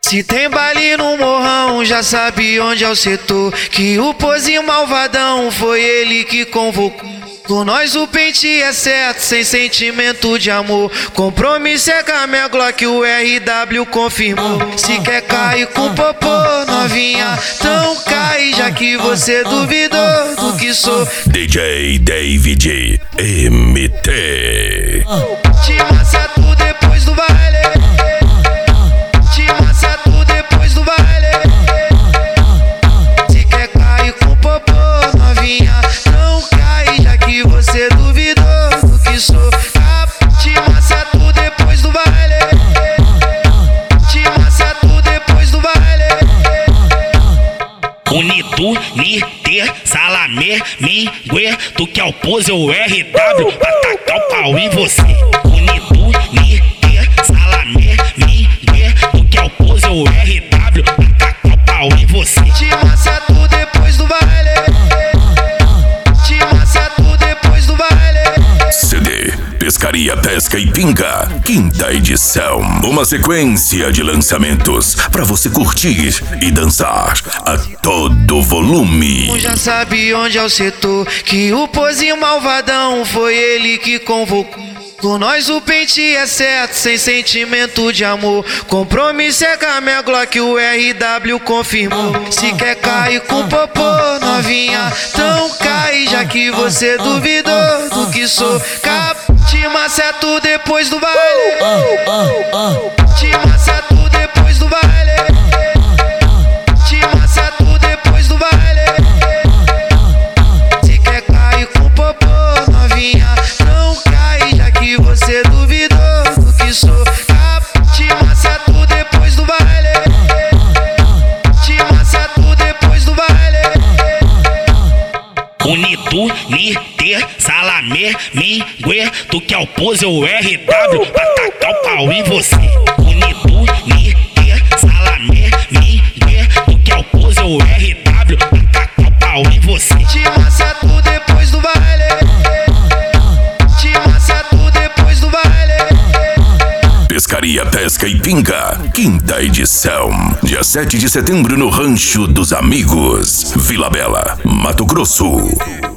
Se tem baile no morrão, já sabe onde é o setor. Que o pozinho malvadão foi ele que convocou. Com nós o pente é certo, sem sentimento de amor. Compromisso é com a minha Glock, o RW confirmou. Se quer cair com popô, novinha, então cai, já que você duvidou do que sou. DJ David MT. Te maceto depois do baile. Te maceto depois do baile. Se quer cair com popô, novinha, não cai, já que você duvidou do que sou. Te maceto depois do baile. Te maceto depois do baile. Unido, Niter, Salamé, Mingue, tu que é o pose, o RW, pra tacar o pau em você. Unido, Niter, Salamé, Mingue, tu que é o pose, o RW, pra tacar o pau em você. Te maceto depois do baile. Te maceto depois do baile. CD Pescaria, Pesca e Pinga, 5ª edição. Uma sequência de lançamentos pra você curtir e dançar a todo volume. Já sabe onde é o setor. Que o pozinho malvadão foi ele que convocou. Com nós o pente é certo, sem sentimento de amor. Compromisso é com a minha Glock, o RW confirmou. Se quer cair com popô, novinha, então cai, já que você duvidou do que sou. Te maceto depois do baile. Te maceto depois do baile. Te maceto depois do baile. Se quer cair com popô, novinha, não cai, já que você duvidou do que sou. Te maceto depois do baile. Te maceto depois do baile. Unido, Niter, Salamé, Mingue, tu que é o pose, o RW, pra tacar o pau em você. Unido, Niter, Salamé, Mingue, tu que é o pose, o RW, pra tacar o pau em você. Te maceto depois do baile. Te maceto depois do baile. Pescaria, Pesca e Pinga, 5ª edição. Dia 7 de setembro no Rancho dos Amigos, Vila Bela, Mato Grosso.